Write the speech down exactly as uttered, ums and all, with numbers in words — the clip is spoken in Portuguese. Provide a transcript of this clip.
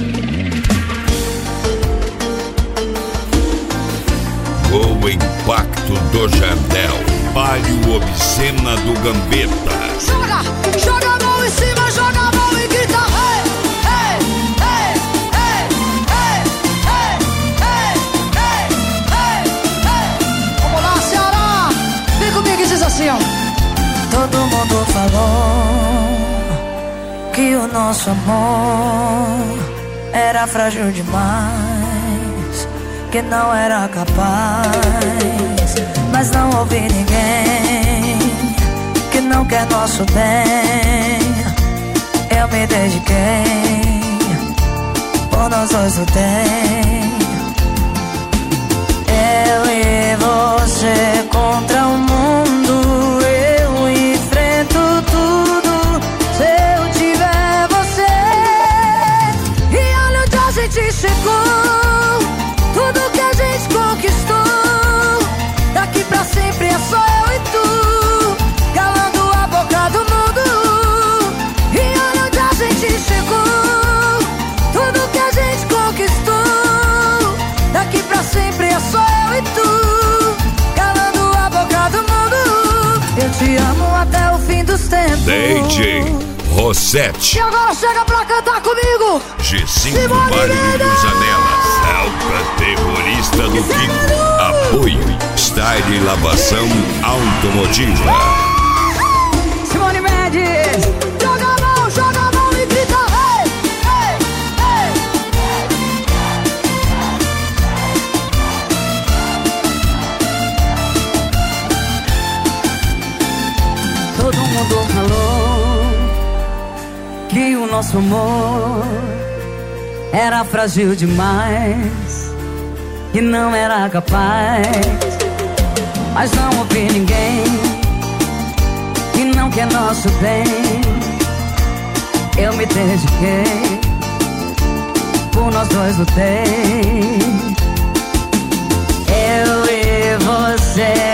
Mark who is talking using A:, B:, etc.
A: O impacto do Jardel, Palio Obscena do Gambetta.
B: Joga, joga a mão em cima, joga a mão e grita hey, hey, hey, hey, hey, hey, hey, hey, hey, hey. Vamos lá, Ceará, vem comigo e diz assim, ó.
C: Todo mundo falou que o nosso amor era frágil demais, que não era capaz. Mas não ouvi ninguém que não quer nosso bem. Eu me dediquei, por nós dois lutei. Eu e você contra o mundo, eu enfrento tudo se eu tiver você. E olha onde a gente chegou, tudo que a gente conquistou. Daqui pra sempre é só eu e tu, calando a boca do mundo. E olha onde a gente chegou, tudo que a gente conquistou. Daqui pra sempre é só eu e tu, calando a boca do mundo. Eu te amo até o fim dos tempos.
A: D J Rossetti.
B: E agora chega pra cantar comigo,
A: G cinco Barreiros Anelas. É o categorista do Kiko. Apoio Style e Lavação Automotiva.
B: Simone Mendes. Joga a mão, joga a mão e grita hey, hey, hey.
C: Todo mundo falou que o nosso amor era frágil demais, que não era capaz. Mas não ouvi ninguém que não quer nosso bem. Eu me dediquei, por nós dois lutei. Eu e você